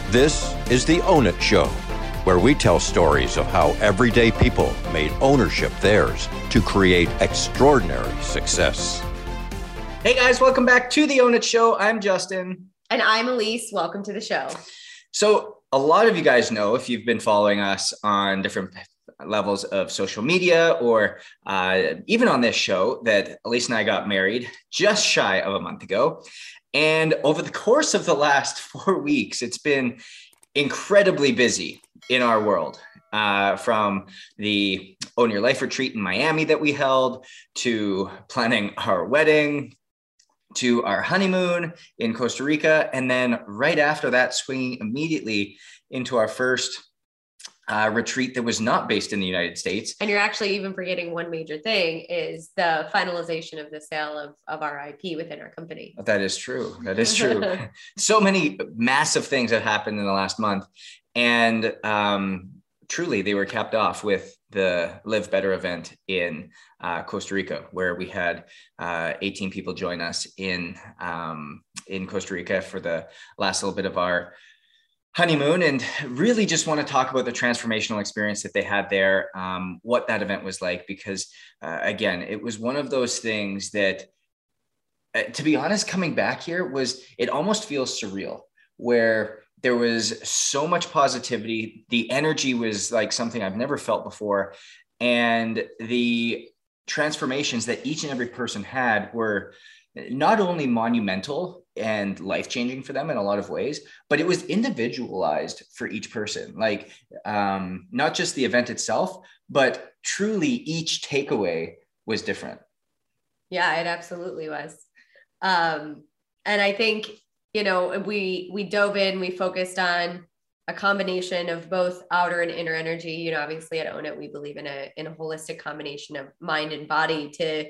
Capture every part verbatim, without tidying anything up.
This is the Own It Show, where we tell stories of how everyday people made ownership theirs to create extraordinary success. Hey guys, welcome back to the Own It Show. I'm Justin. And I'm Elise. Welcome to the show. So a lot of you guys know, if you've been following us on different levels of social media or uh, even on this show, that Elise and I got married just shy of a month ago. And over the course of the last four weeks, it's been incredibly busy in our world. Uh, from the Own Your Life retreat in Miami that we held, to planning our wedding, to our honeymoon in Costa Rica, and then right after that, swinging immediately into our first uh, retreat that was not based in the United States. And you're actually even forgetting one major thing is the finalization of the sale of, of our I P within our company. That is true. That is true. So many massive things have happened in the last month. And um, truly, they were capped off with the Live Better event in uh, Costa Rica, where we had uh, eighteen people join us in um, in Costa Rica for the last little bit of our honeymoon, and really just want to talk about the transformational experience that they had there, um, what that event was like, because uh, again, it was one of those things that, uh, to be honest, coming back here was, it almost feels surreal, where there was so much positivity. The energy was like something I've never felt before. And the transformations that each and every person had were not only monumental and life-changing for them in a lot of ways, but it was individualized for each person. Like um, not just the event itself, but truly each takeaway was different. Yeah, it absolutely was. Um, and I think, you know, we, we dove in, we focused on a combination of both outer and inner energy. You know, obviously at Own It, we believe in a, in a holistic combination of mind and body to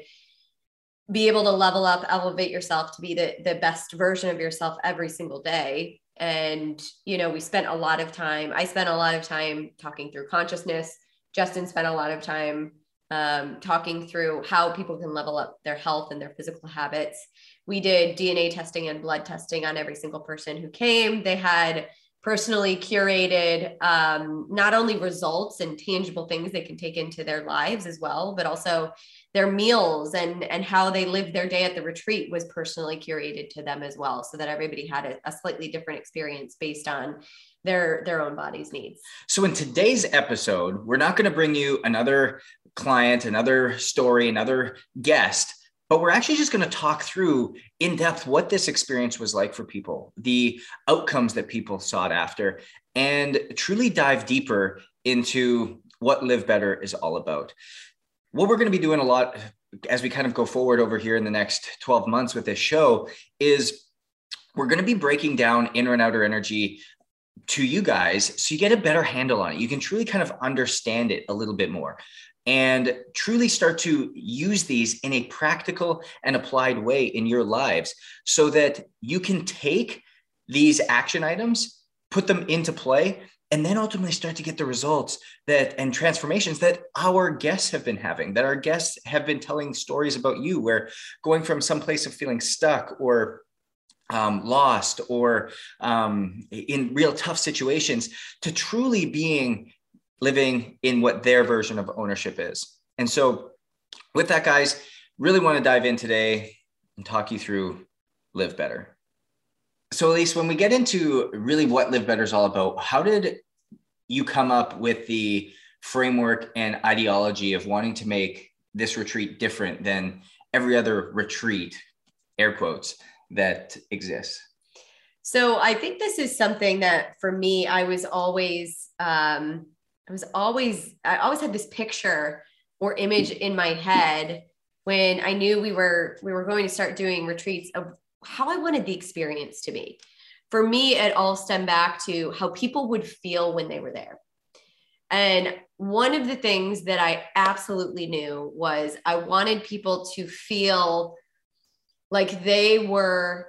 be able to level up, elevate yourself to be the, the best version of yourself every single day. And, you know, we spent a lot of time, I spent a lot of time talking through consciousness. Justin spent a lot of time um, talking through how people can level up their health and their physical habits. We did D N A testing and blood testing on every single person who came. They had personally curated um, not only results and tangible things they can take into their lives as well, but also their meals and, and how they lived their day at the retreat was personally curated to them as well, so that everybody had a, a slightly different experience based on their, their own body's needs. So in today's episode, we're not going to bring you another client, another story, another guest, but we're actually just going to talk through in depth what this experience was like for people, the outcomes that people sought after, and truly dive deeper into what Live Better is all about. What we're going to be doing a lot as we kind of go forward over here in the next twelve months with this show is we're going to be breaking down inner and outer energy to you guys so you get a better handle on it. You can truly kind of understand it a little bit more and truly start to use these in a practical and applied way in your lives so that you can take these action items, put them into play, and then ultimately start to get the results that and transformations that our guests have been having, that our guests have been telling stories about you, where going from some place of feeling stuck or um, lost or um, in real tough situations to truly being living in what their version of ownership is. And so with that, guys, really want to dive in today and talk you through Live Better. So Elise, when we get into really what Live Better is all about, how did you come up with the framework and ideology of wanting to make this retreat different than every other retreat, air quotes, that exists? So I think this is something that for me, I was always, um, I was always, I always had this picture or image in my head when I knew we were, we were going to start doing retreats of how I wanted the experience to be. For me, it all stemmed back to how people would feel when they were there. And one of the things that I absolutely knew was I wanted people to feel like they were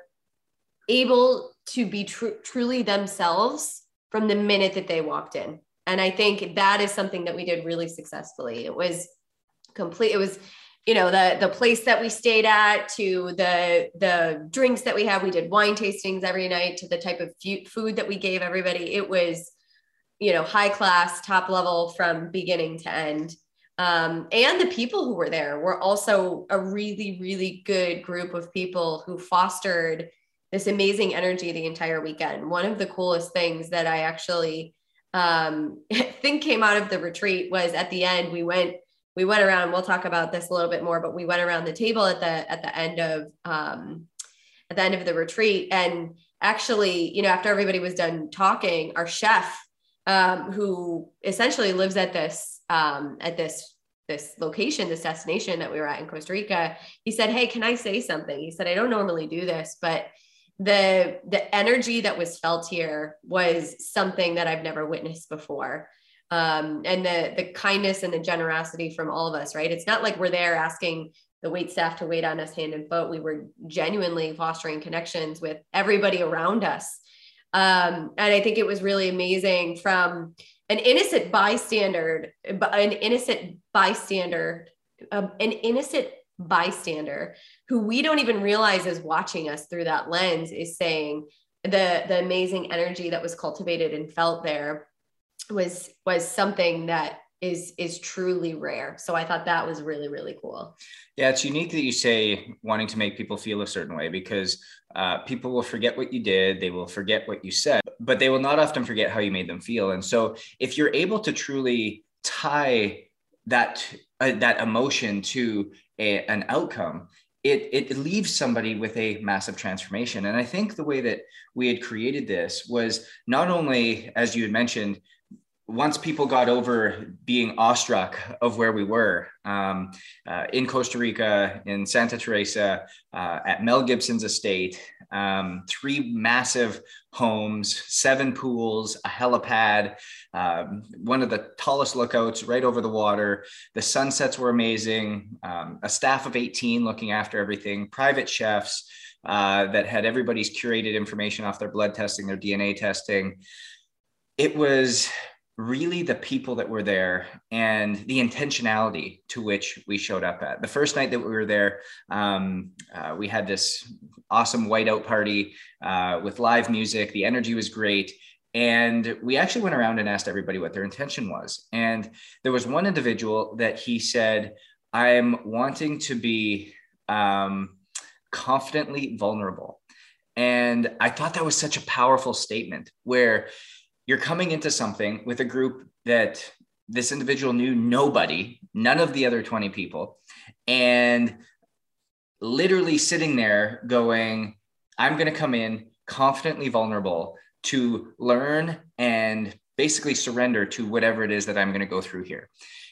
able to be tr- truly themselves from the minute that they walked in. And I think that is something that we did really successfully. It was complete. It was you know, the, the place that we stayed at, to the, the drinks that we had. We did wine tastings every night, to the type of food that we gave everybody. It was, you know, high class, top level from beginning to end. Um, and the people who were there were also a really, really good group of people who fostered this amazing energy the entire weekend. One of the coolest things that I actually um, think came out of the retreat was at the end, we went, we went around, we'll talk about this a little bit more, but we went around the table at the, at the end of, um, at the end of the retreat. And actually, you know, after everybody was done talking, our chef, um, who essentially lives at this, um, at this, this location, this destination that we were at in Costa Rica, he said, "Hey, can I say something?" He said, "I don't normally do this, but the, the energy that was felt here was something that I've never witnessed before." Um, and the, the kindness and the generosity from all of us, right? It's not like we're there asking the wait staff to wait on us hand and foot. We were genuinely fostering connections with everybody around us. Um, and I think it was really amazing from an innocent bystander, an innocent bystander, um, an innocent bystander who we don't even realize is watching us through that lens, is saying the, the amazing energy that was cultivated and felt there was, was something that is, is truly rare. So I thought that was really, really cool. Yeah, it's unique that you say wanting to make people feel a certain way, because uh, people will forget what you did. They will forget what you said, but they will not often forget how you made them feel. And so if you're able to truly tie that, uh, that emotion to a, an outcome, it, it leaves somebody with a massive transformation. And I think the way that we had created this was not only, as you had mentioned, once people got over being awestruck of where we were, um, uh, in Costa Rica, in Santa Teresa, uh, at Mel Gibson's estate, um, three massive homes, seven pools, a helipad, um, one of the tallest lookouts right over the water. The sunsets were amazing. Um, a staff of eighteen looking after everything, private chefs uh, that had everybody's curated information off their blood testing, their D N A testing. It was really the people that were there and the intentionality to which we showed up at. The first night that we were there, um, uh, we had this awesome whiteout party uh, with live music. The energy was great. And we actually went around and asked everybody what their intention was. And there was one individual that he said, "I'm wanting to be um, confidently vulnerable." And I thought that was such a powerful statement, where you're coming into something with a group that this individual knew nobody, none of the other twenty people, and literally sitting there going, "I'm going to come in confidently vulnerable to learn and basically surrender to whatever it is that I'm going to go through here."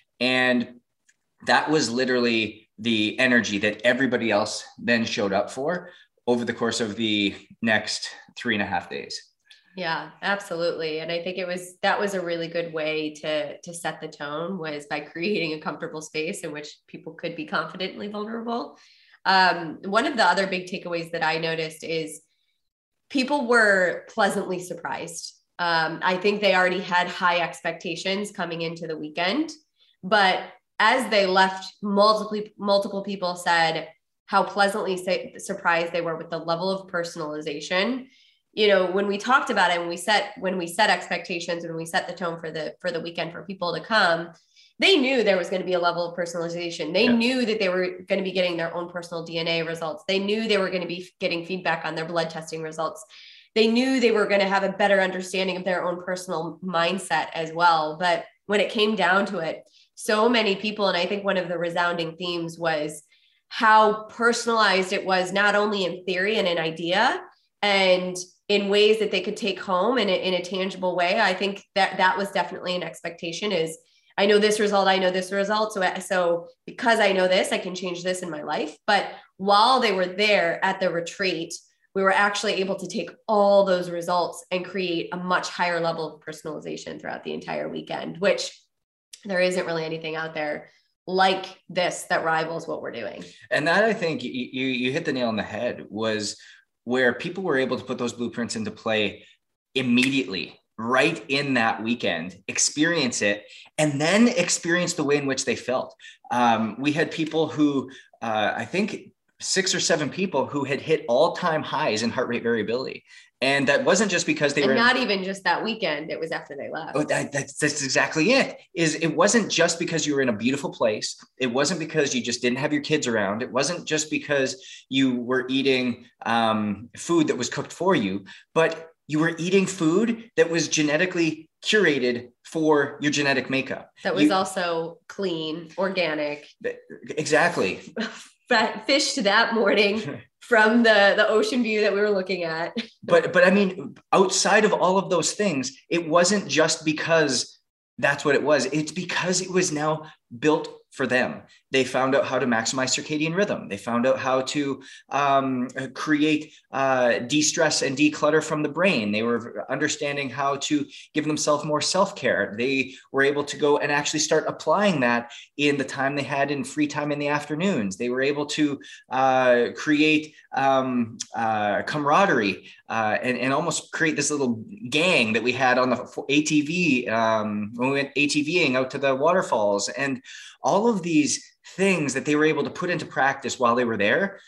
And that was literally the energy that everybody else then showed up for over the course of the next three and a half days. Yeah, absolutely. And I think it was, that was a really good way to, to set the tone, was by creating a comfortable space in which people could be confidently vulnerable. Um, one of the other big takeaways that I noticed is people were pleasantly surprised. Um, I think they already had high expectations coming into the weekend, but as they left, multiple, multiple people said how pleasantly say, surprised they were with the level of personalization. You know, when we talked about it, when we set, when we set expectations, when we set the tone for the, for the weekend for people to come, they knew there was going to be a level of personalization. They yeah. knew that they were going to be getting their own personal D N A results. They knew they were going to be getting feedback on their blood testing results. They knew they were going to have a better understanding of their own personal mindset as well. But when it came down to it, so many people, and I think one of the resounding themes was how personalized it was, not only in theory and an idea, and in ways that they could take home in a, in a tangible way. I think that that was definitely an expectation, is I know this result, I know this result. So, so because I know this, I can change this in my life. But while they were there at the retreat, we were actually able to take all those results and create a much higher level of personalization throughout the entire weekend, which there isn't really anything out there like this that rivals what we're doing. And that, I think you, you, you hit the nail on the head, was where people were able to put those blueprints into play immediately, right in that weekend, experience it, and then experience the way in which they felt. Um, we had people who, uh, I think six or seven people who had hit all-time highs in heart rate variability. And that wasn't just because they and were not in, even just that weekend. It was after they left. Oh, that, that's, that's exactly it. Is it wasn't just because you were in a beautiful place. It wasn't because you just didn't have your kids around. It wasn't just because you were eating um, food that was cooked for you, but you were eating food that was genetically curated for your genetic makeup. That was you, also clean, organic. Exactly. Fished that morning from the, the ocean view that we were looking at. But, but I mean, outside of all of those things, it wasn't just because that's what it was. It's because it was now built for them. They found out how to maximize circadian rhythm. They found out how to um, create uh, de-stress and declutter from the brain. They were understanding how to give themselves more self-care. They were able to go and actually start applying that in the time they had in free time in the afternoons. They were able to uh, create um, uh, camaraderie uh, and, and almost create this little gang that we had on the A T V um, when we went ATVing out to the waterfalls. And all of these things that they were able to put into practice while they were there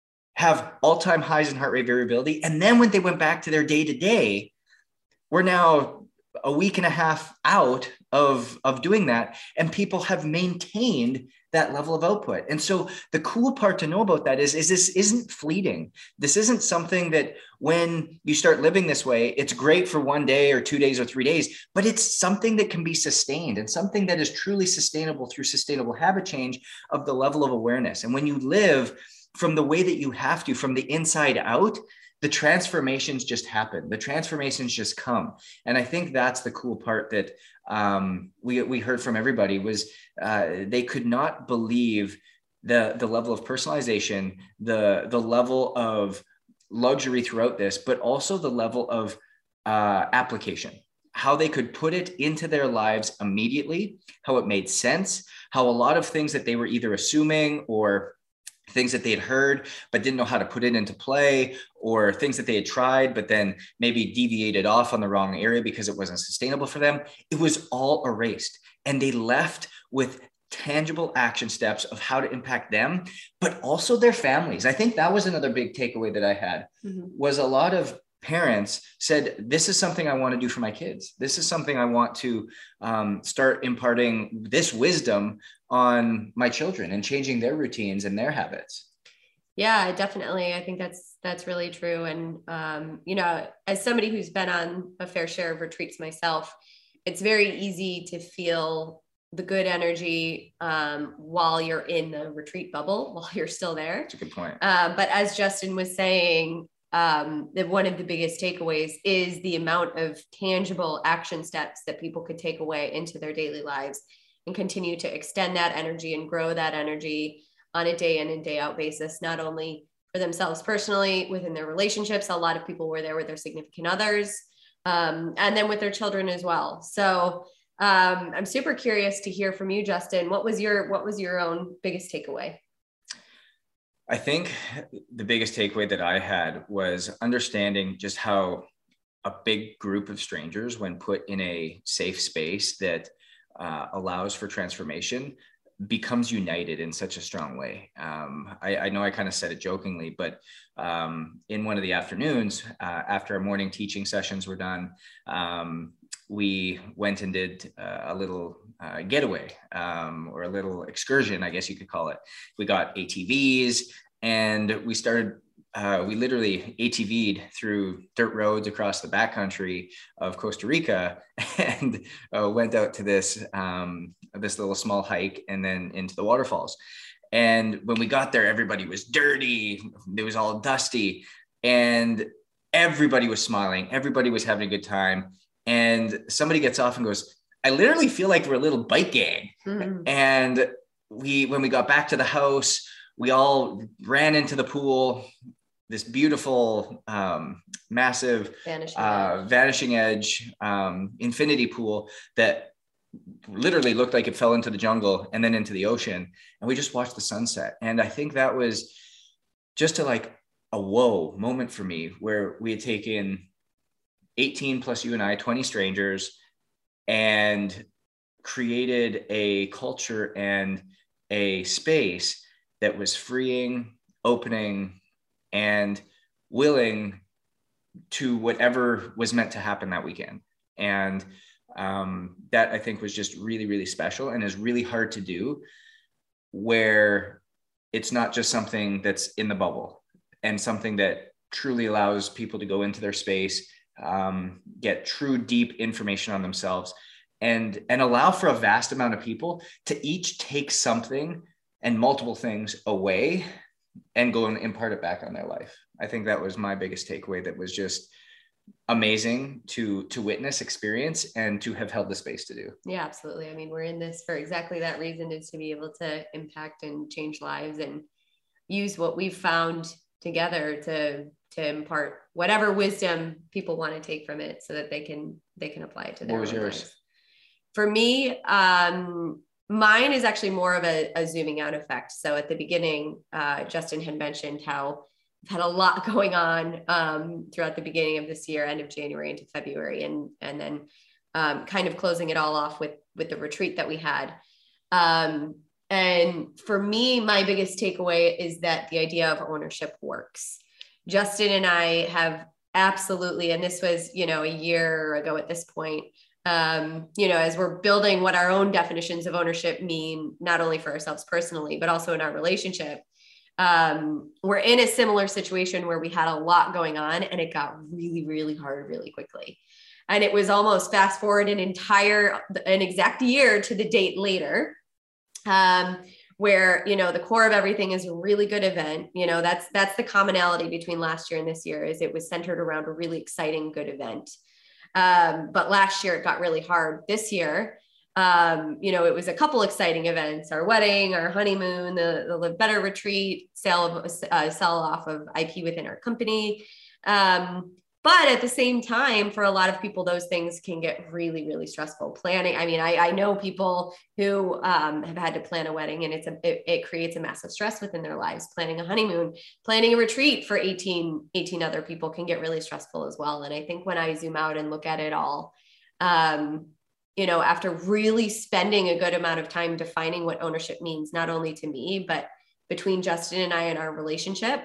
have all-time highs in heart rate variability. And then when they went back to their day-to-day, we're now a week and a half out of, of doing that, and people have maintained that level of output. And so the cool part to know about that is, is this isn't fleeting. This isn't something that when you start living this way, it's great for one day or two days or three days, but it's something that can be sustained and something that is truly sustainable through sustainable habit change of the level of awareness. And when you live from the way that you have to, from the inside out, the transformations just happen. The transformations just come. And I think that's the cool part that um, we, we heard from everybody was uh, they could not believe the, the level of personalization, the, the level of luxury throughout this, but also the level of uh, application, how they could put it into their lives immediately, how it made sense, how a lot of things that they were either assuming or things that they had heard, but didn't know how to put it into play, or things that they had tried, but then maybe deviated off on the wrong area because it wasn't sustainable for them. It was all erased. And they left with tangible action steps of how to impact them, but also their families. I think that was another big takeaway that I had mm-hmm. was a lot of parents said, this is something I want to do for my kids. This is something I want to um, start imparting this wisdom on my children and changing their routines and their habits. Yeah, definitely. I think that's, that's really true. And, um, you know, as somebody who's been on a fair share of retreats myself, it's very easy to feel the good energy um, while you're in the retreat bubble, while you're still there. That's a good point. Uh, but as Justin was saying, um, that one of the biggest takeaways is the amount of tangible action steps that people could take away into their daily lives and continue to extend that energy and grow that energy on a day in and day out basis, not only for themselves personally, within their relationships. A lot of people were there with their significant others, um, and then with their children as well. So um, I'm super curious to hear from you, Justin. What was your, what was your own biggest takeaway? I think the biggest takeaway that I had was understanding just how a big group of strangers, when put in a safe space that uh, allows for transformation, becomes united in such a strong way. Um, I, I know I kind of said it jokingly, but um, in one of the afternoons, uh, after our morning teaching sessions were done, um, we went and did uh, a little uh, getaway um, or a little excursion, I guess you could call it. We got A T Vs and we started, uh, we literally A T V'd through dirt roads across the backcountry of Costa Rica and uh, went out to this, um, this little small hike and then into the waterfalls. And when we got there, everybody was dirty. It was all dusty and everybody was smiling. Everybody was having a good time. And somebody gets off and goes, I literally feel like we're a little bike gang. Mm-hmm. And we, when we got back to the house, we all ran into the pool, this beautiful, um, massive, vanishing uh, edge, vanishing edge um, infinity pool that literally looked like it fell into the jungle and then into the ocean. And we just watched the sunset. And I think that was just a, like a whoa moment for me, where we had taken eighteen plus you and I, twenty strangers, and created a culture and a space that was freeing, opening, and willing to whatever was meant to happen that weekend. And um, that I think was just really, really special and is really hard to do, where it's not just something that's in the bubble and something that truly allows people to go into their space, um, get true, deep information on themselves, and, and allow for a vast amount of people to each take something and multiple things away and go and impart it back on their life. I think that was my biggest takeaway. That was just amazing to, to witness, experience, and to have held the space to do. Yeah, absolutely. I mean, we're in this for exactly that reason, is to be able to impact and change lives and use what we've found together to, to impart whatever wisdom people want to take from it so that they can, they can apply it to their What was own yours? lives. For me, um, mine is actually more of a, a zooming out effect. So at the beginning, uh, Justin had mentioned how we've had a lot going on um, throughout the beginning of this year, end of January into February, and and then um, kind of closing it all off with with the retreat that we had. Um, and for me, my biggest takeaway is that the idea of ownership works. Justin and I have absolutely, and this was, you know, a year ago at this point, um, you know, as we're building what our own definitions of ownership mean, not only for ourselves personally, but also in our relationship. Um, we're in a similar situation where we had a lot going on, and it got really, really hard really quickly. And it was almost fast forward an entire, an exact year to the date later, um, where, you know, the core of everything is a really good event. You know, that's, that's the commonality between last year and this year, is it was centered around a really exciting, good event. Um, but last year it got really hard. This year, um, you know, it was a couple exciting events: our wedding, our honeymoon, the, the Live Better retreat, sale of uh, sell off of I P within our company. Um, but at the same time, for a lot of people, those things can get really, really stressful. Planning. I mean, I, I know people who um, have had to plan a wedding, and it's a, it, it creates a massive stress within their lives. Planning a honeymoon, planning a retreat for eighteen, eighteen other people can get really stressful as well. And I think when I zoom out and look at it all, um, you know, after really spending a good amount of time defining what ownership means, not only to me, but between Justin and I and our relationship,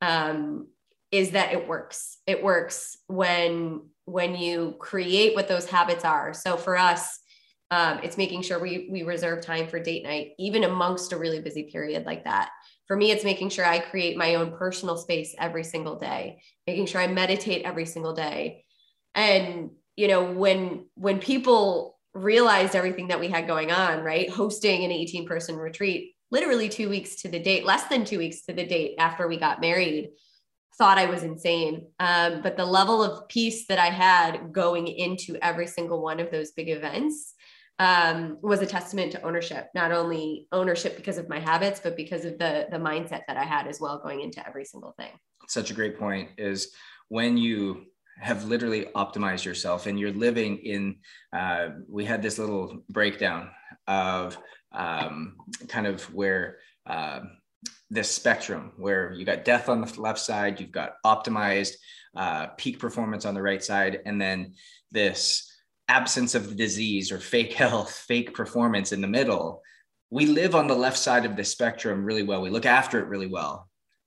um, is that it works. It works when, when you create what those habits are. So for us, um, it's making sure we, we reserve time for date night, even amongst a really busy period like that. For me, it's making sure I create my own personal space every single day, making sure I meditate every single day. And, you know, when, when people realized everything that we had going on, right? Hosting an eighteen person retreat, literally two weeks to the date, less than two weeks to the date after we got married, thought I was insane. Um, but the level of peace that I had going into every single one of those big events um, was a testament to ownership, not only ownership because of my habits, but because of the, the mindset that I had as well going into every single thing. Such a great point is when you have literally optimized yourself and you're living in, uh, we had this little breakdown of um, kind of where uh, this spectrum where you got death on the left side, you've got optimized uh, peak performance on the right side, and then this absence of the disease or fake health, fake performance in the middle. We live on the left side of the spectrum really well. We look after it really well.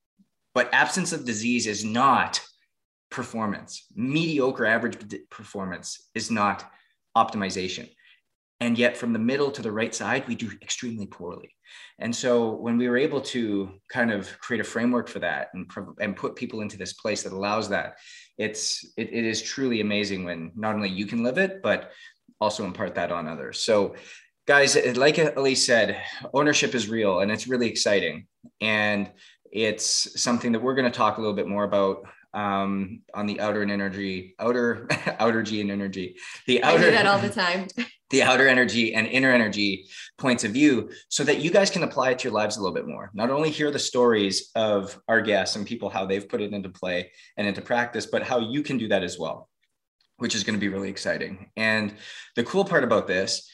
But absence of disease is not performance. Mediocre average performance is not optimization. And yet from the middle to the right side, we do extremely poorly. And so when we were able to kind of create a framework for that and, and put people into this place that allows that, it's, it, it is truly amazing when not only you can live it, but also impart that on others. So guys, like Elise said, ownership is real and it's really exciting. And it's something that we're going to talk a little bit more about um, on the outer and energy, outer, outer G and energy, the outer, I do that all the time. the outer energy and inner energy points of view, so that you guys can apply it to your lives a little bit more. Not only hear the stories of our guests and people, how they've put it into play and into practice, but how you can do that as well, which is going to be really exciting. And the cool part about this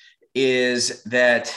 is that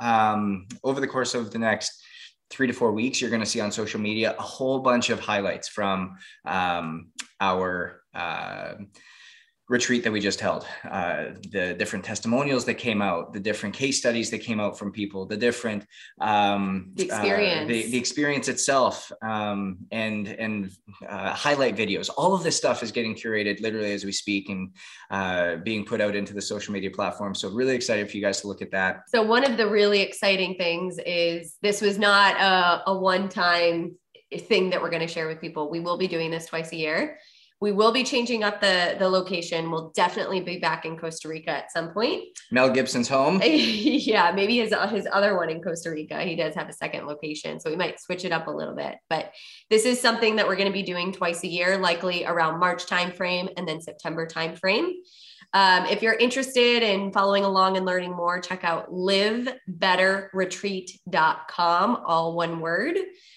um, over the course of the next three to four weeks, you're going to see on social media a whole bunch of highlights from um, our uh, retreat that we just held, uh, the different testimonials that came out, the different case studies that came out from people, the different um, the experience, uh, the, the experience itself, um, and and uh, highlight videos. All of this stuff is getting curated literally as we speak and uh, being put out into the social media platform. So really excited for you guys to look at that. So one of the really exciting things is this was not a, a one-time thing that we're going to share with people. We will be doing this twice a year. We will be changing up the, the location. We'll definitely be back in Costa Rica at some point. Mel Gibson's home. Yeah, maybe his, his other one in Costa Rica. He does have a second location, so we might switch it up a little bit. But this is something that we're going to be doing twice a year, likely around March timeframe and then September timeframe. Um, if you're interested in following along and learning more, check out live better retreat dot com, all one word.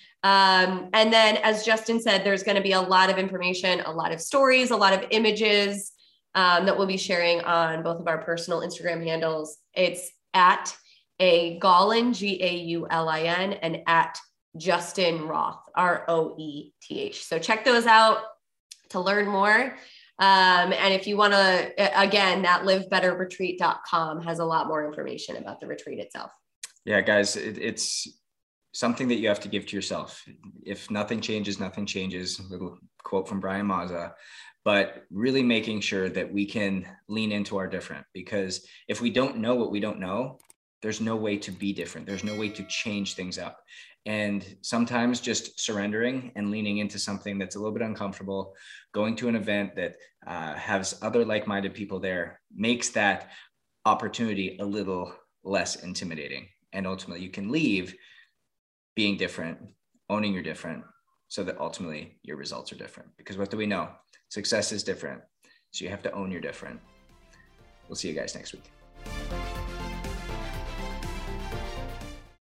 Um, and then, as Justin said, there's going to be a lot of information, a lot of stories, a lot of images um, that we'll be sharing on both of our personal Instagram handles. It's at a Gaulin, G A U L I N, and at Justin Roth, R O E T H. So check those out to learn more. Um, and if you want to, again, that live better retreat dot com has a lot more information about the retreat itself. Yeah, guys, it, it's something that you have to give to yourself. If nothing changes, nothing changes. A little quote from Brian Mazza, but really making sure that we can lean into our different, because if we don't know what we don't know, there's no way to be different. There's no way to change things up. And sometimes just surrendering and leaning into something that's a little bit uncomfortable, going to an event that uh, has other like-minded people there, makes that opportunity a little less intimidating. And ultimately you can leave being different, owning your different, so that ultimately your results are different. Because what do we know? Success is different. So you have to own your different. We'll see you guys next week.